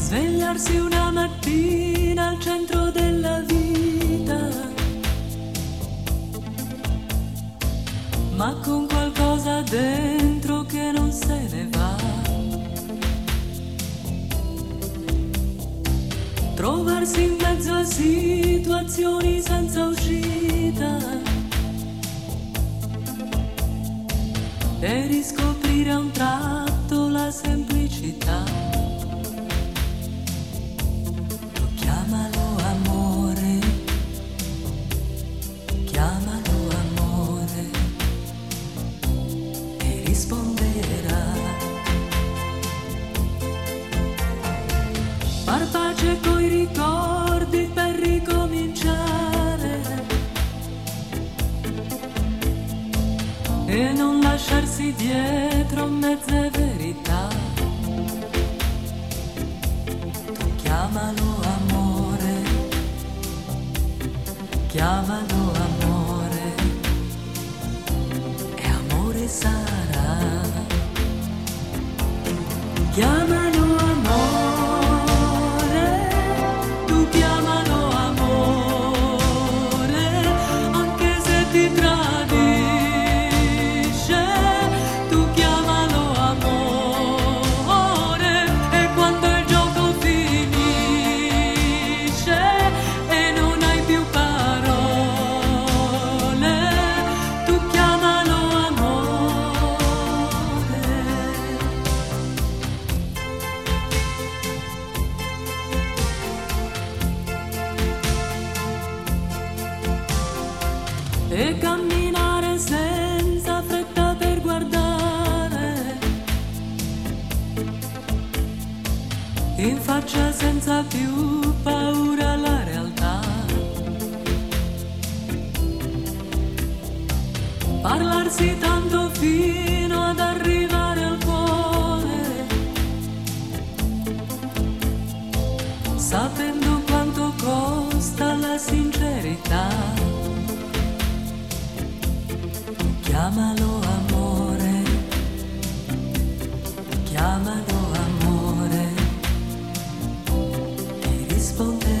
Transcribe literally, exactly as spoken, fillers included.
Svegliarsi una mattina al centro della vita, ma con qualcosa dentro che non se ne va. Trovarsi in mezzo a situazioni senza uscita e riscoprire a un tratto la semplicità. Chiamalo amore, chiamalo amore e risponderà. Far pace coi ricordi per ricominciare e non lasciarsi dietro mezze verità. Tu chiamalo amore, chiamalo amore e amore sarà. Chiamalo amore, tu chiamalo amore, anche se ti tradisce, tu chiamalo amore, e quando il gioco finisce e non hai più parole, tu chiamalo amore. E camminare senza fretta per guardare in faccia senza più paura la realtà. Parlarsi tanto fino ad arrivare al cuore, sapendo quanto costa la sincerità. Chiamalo amore, chiamalo amore e risponderà.